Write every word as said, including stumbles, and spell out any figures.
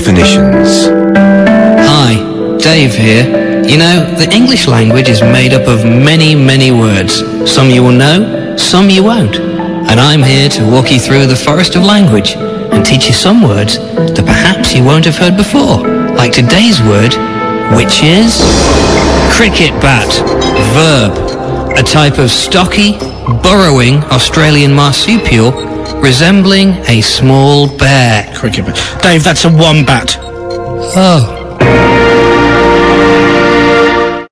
definitions. Hi, Dave here. You know, the English language is made up of many, many words. Some you will know, some you won't. And I'm here to walk you through the forest of language and teach you some words that perhaps you won't have heard before. Like today's word, which is cricket bat. Verb. A type of stocky, burrowing Australian marsupial resembling a small bear. Cricket bat. Dave, that's a wombat. Oh.